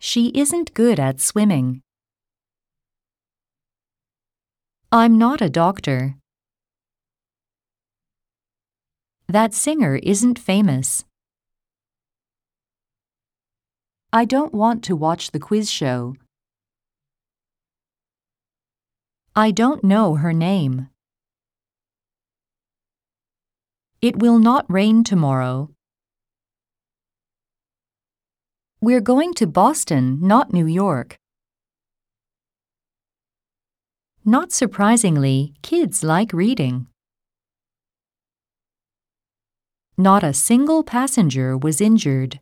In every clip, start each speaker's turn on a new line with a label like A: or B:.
A: She isn't good at swimming. I'm not a doctor. That singer isn't famous. I don't want to watch the quiz show. I don't know her name. It will not rain tomorrow. We're going to Boston, not New York. Not surprisingly, kids like reading. Not a single passenger was injured.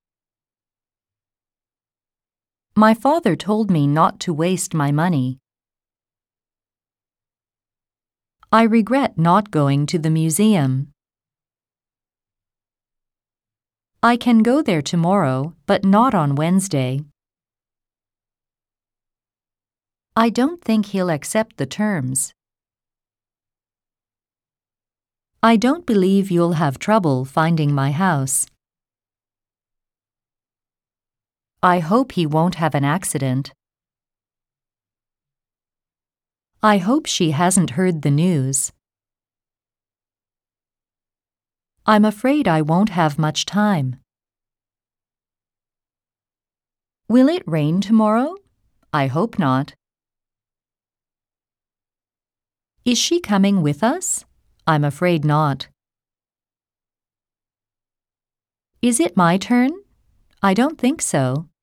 A: My father told me not to waste my money. I regret not going to the museum. I can go there tomorrow, but not on Wednesday. I don't think he'll accept the terms. I don't believe you'll have trouble finding my house. I hope he won't have an accident. I hope she hasn't heard the news. I'm afraid I won't have much time. Will it rain tomorrow? I hope not. Is she coming with us? I'm afraid not. Is it my turn? I don't think so.